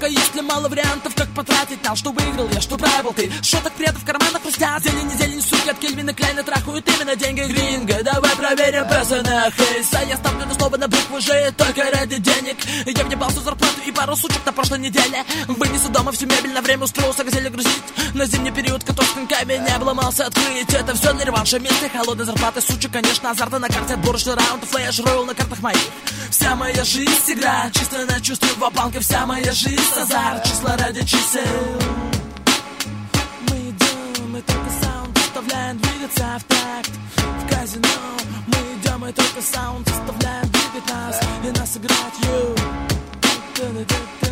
Только если мало вариантов, как потратить на что выиграл я, что правил ты. Шоток предов в карманах хрустят. Зелень, не зелень, суки от Кельвина Кляйна трахают именно деньги гринго. Давай проверим ПСН Хейс. А я ставлю на слово на букву Ж только ради денег. Я въебался зарплату и пару сучек на прошлой неделе. Вынесу дома всю мебель, на время устроился газель грузить. На зимний период каток с коньками не обломался открыть. Это все для реванша вместе холодной зарплаты сучек. Конечно, азарта на карте, отборочный раунд, флэш, ройл на картах моих. Вся моя жизнь игра, чисто на чувстве в банке. Вся моя жизнь азарт, числа ради чисел. Мы идем, и только саунд заставляем двигаться в такт. В казино мы идем, и только саунд заставляем двигать нас. И нас играть,